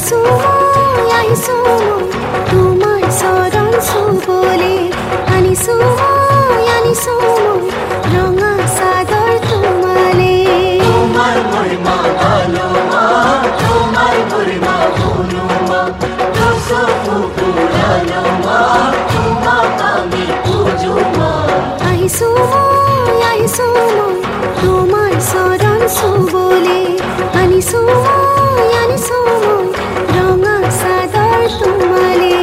আহিছো মই তোমাৰ চৰণ চুবলে আনিছো মই ৰঙা চাদৰ তোমালে তোমার মহিমা ভালো মা তোমার মহিমা ভুলো মা দশো পুরানো মা তোমাক আমি পুজো মা আহিছো মই তোমাৰ চৰণ চুবলে আনিছো মই ৰঙা চাদৰ তোমালে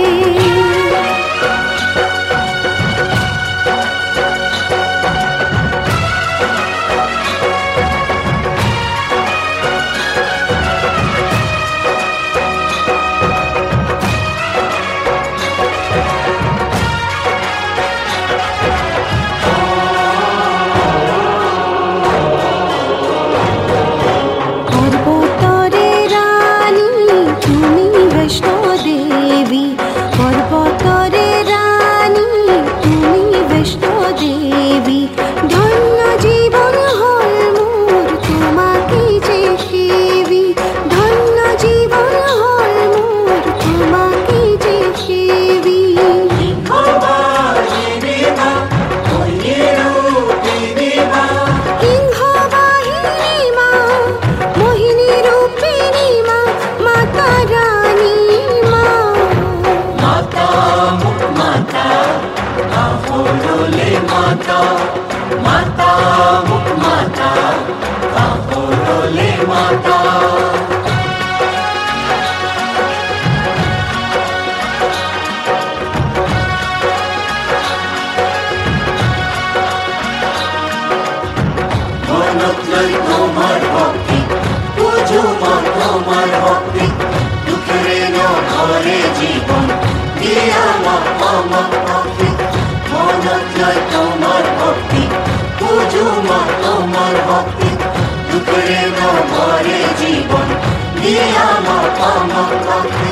माता मुख माता काहोले माता মনত লৈ তোমার ভক্তি বুঝো মা তোমার ভক্তি দুঃখের ঘরে জীবন দিয়া মা আমার ভক্তি মনত লৈ তোমার ভক্তি বুঝো মা তোমার ভক্তি দুঃখের ঘরে জীবন দিয়া মা আমার ভক্তি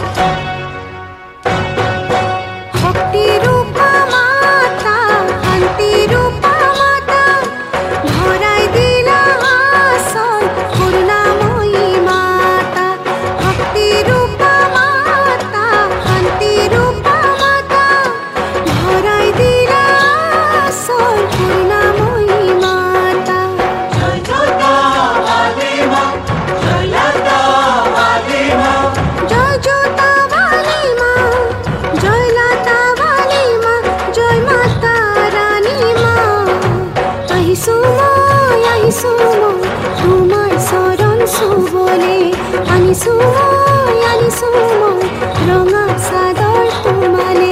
ভক্তি রূপা মাতা শান্তি রূপা মাতা ধরাই দিলা আসন করুণাময়ী মাতা ভক্তি রূপা মাতা শান্তি রূপা মাতা ধরাই দিলা আসন করুণাময়ী মাতা জয় জয়তা বালি মা জয় লতা বালি মা জয় জোতা বালি মা জয় লতা বালি মা জয় মাতা রানী মা আহিছো মই তোমাৰ চৰণ চুবলে আনিছো মই ৰঙা চাদৰ তোমালে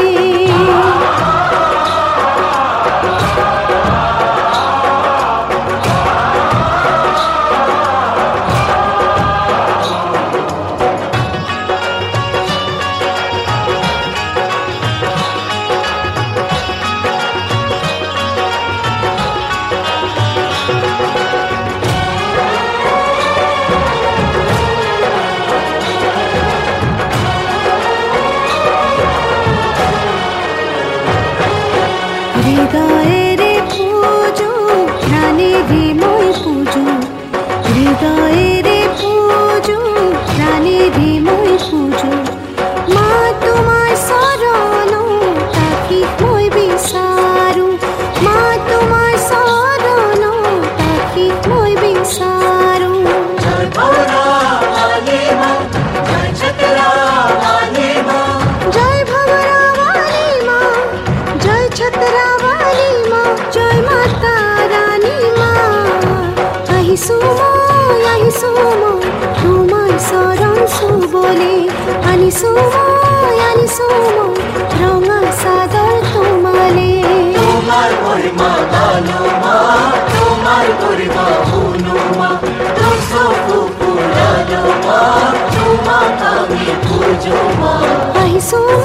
হৃদয়েরে পূজো প্রাণেরে মই পূজো হৃদয়েরে পূজো প্রাণেরে মই পূজো মা তোমার শরণ তাকি মই বিচাৰো মা তোমাৰ শৰণ তাকি মই বিচাৰো জয় ভোরা বালি মা জয় ছতরা বালি মা জয় ভবরা বালি মা জয় ছতরা বালি মা জয় মাতা রানী মা আহিছো মই তোমাৰ চৰণ চুবলে আনিছো মই ৰঙা চাদৰ তোমালে তোমার মহিমা ভালো মা তোমার মহিমা ভুলো মা দশো পুরানো মা তোমাক আমি পুজো মা আহিছো